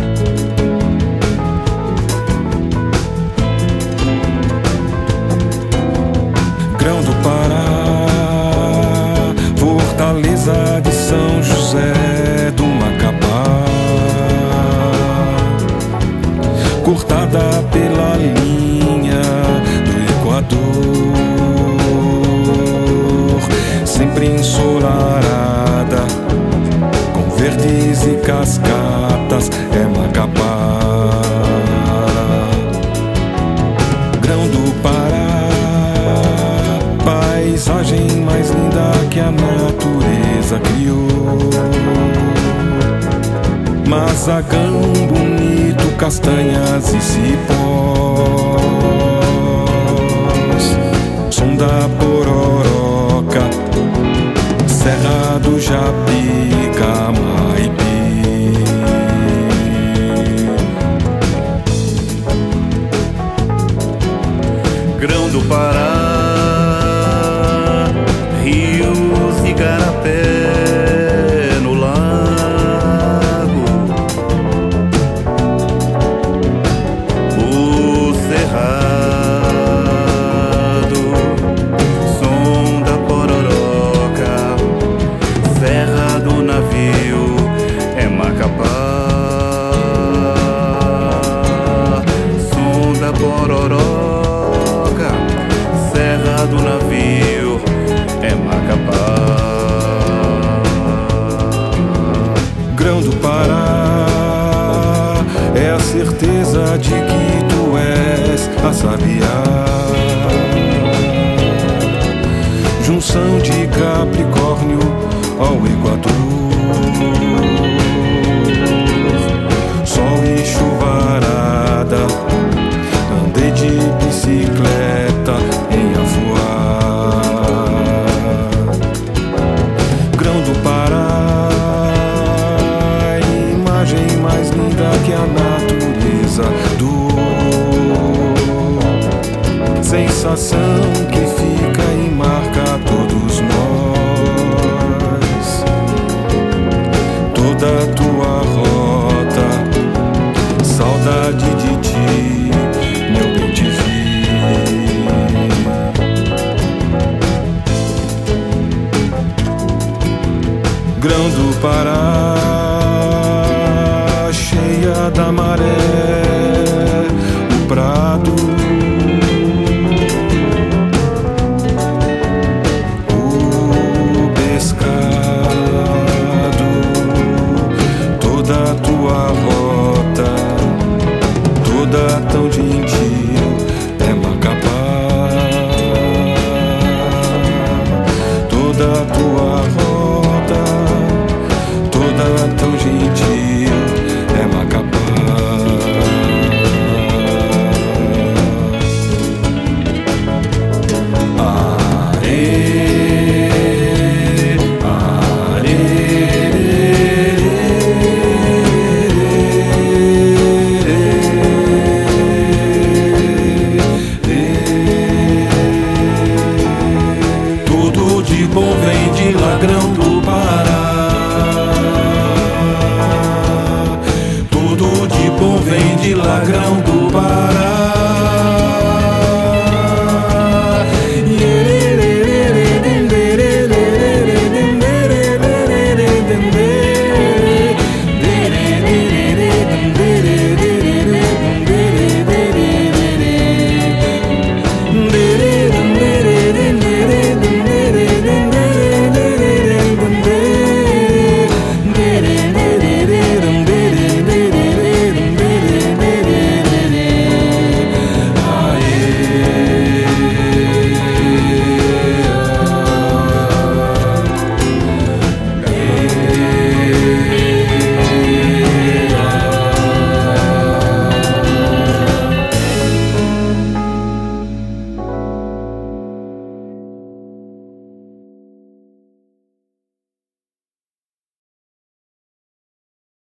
Grão do Pará, Fortaleza de São José do Macapá, cortada pela linha do Equador, sempre ensolarada, com verdes e cascatas, é Macapá. Grão do Pará, paisagem mais linda que a natureza criou. Mazagão bonito, castanhas e cipós, som da pororoca, Serra do Japica, Maipi. Grão do Pará, rios e garapé no lago, o cerrado, som da pororoca, serra do navio, é Macapá. Som da pororoca, serra do navio, é Macapá. Grão do Pará é a certeza de que tu és a sabiá, junção de Capricórnio ao Equador, sol e chuvarada, andei de bicicleta em Afuá. Grão do Pará, imagem mais linda que a natureza doou, sensação que